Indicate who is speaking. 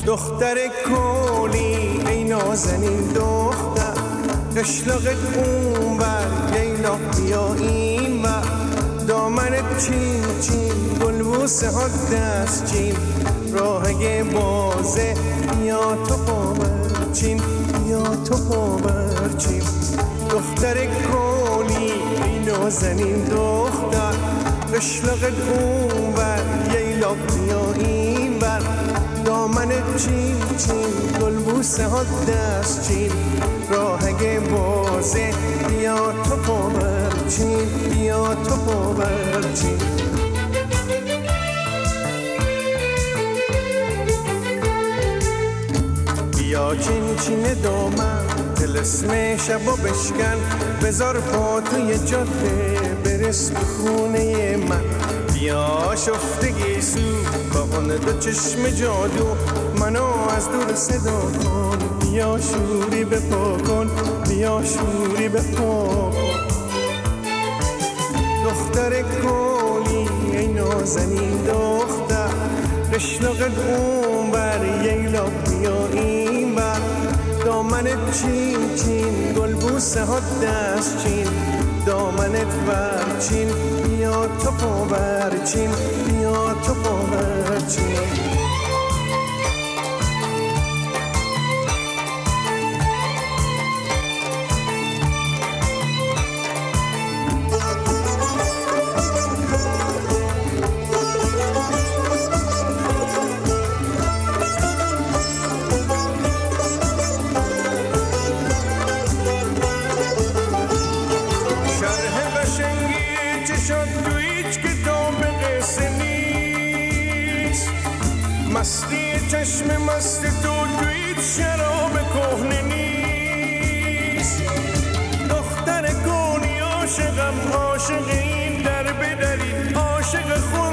Speaker 1: دختر کولی ای نازنین دختر، قشلاقت اون بر لیلا بیا این بر، دامنت چین چین گلبوسه ها دست چین، راهگه بازه بیا تو پاورچین، بیا تو پاورچین. دختر کولی ای نازنین دختر، قشلاقت اون بر لیلا بیا این بر، دامنت چین چین گلبوسه ها دست چین، راهگه بازه بیا تو پاورچین، بیا تو پاورچین. بیا چین چین دامن تلسم شبا بشکن، بذار پا توی جاده برس به خونه من، بیا شفتگی سو با اون دو چشم جادو، منو از دور صدا کن، بیا شوری بپا کن، بیا شوری بپا کن. دختر کولی ای نازنین دختر، قشلاقت اون بر لیلا بیا این بر، دامنت چین چین گلبوسه ها دست چین، دامنت برچین بیا تو پاورچین، بیا تو پاورچین. مستی چشم مست تو تویت شراب کهنه نیست، دختر کولی عاشقم، عاشق این در بدری، عاشق خود